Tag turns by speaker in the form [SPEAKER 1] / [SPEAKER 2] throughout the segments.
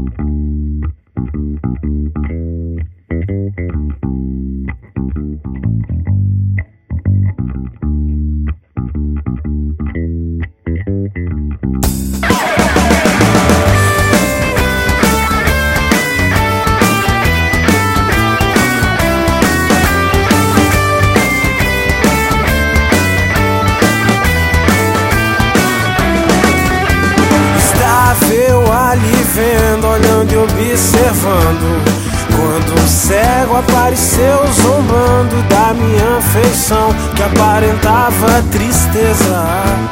[SPEAKER 1] Olhando e observando, quando um cego apareceu zombando da minha feição, que aparentava tristeza.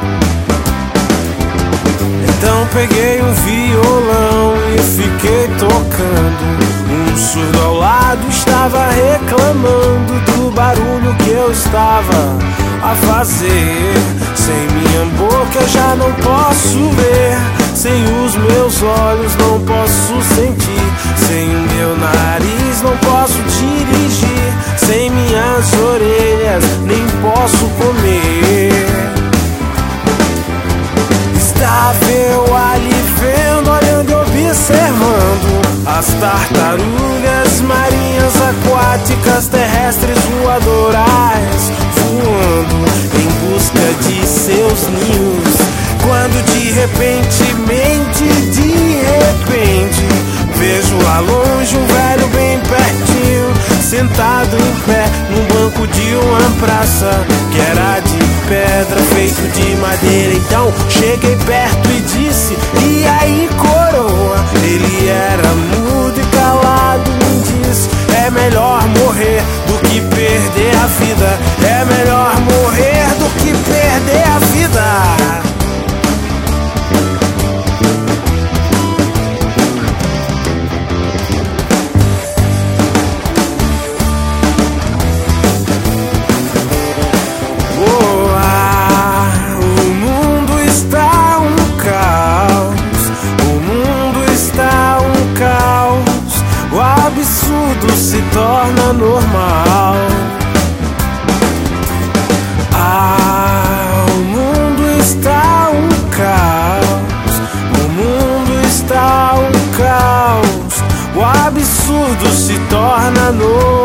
[SPEAKER 1] Então peguei um violão e fiquei tocando. Um surdo ao lado estava reclamando do barulho que eu estava a fazer. Sem minha boca já não posso ver, sem os meus olhos não posso sentir, sem o meu nariz não posso dirigir, sem minhas orelhas nem posso comer. Estava eu ali vendo, olhando e observando as tartarugas marinhas, aquáticas, terrestres, voadoras, voando em busca de seus ninhos. Quando de repente, vejo lá longe um velho bem pertinho, sentado em pé num banco de uma praça que era de pedra, feito de madeira. Então cheguei perto e disse: e aí, coroa? Ele era mudo e calado, me disse: é melhor morrer do que perder a vida. É melhor morrer do que perder a vida. Absurdo se torna normal. O mundo está um caos. O mundo está um caos. O absurdo se torna normal.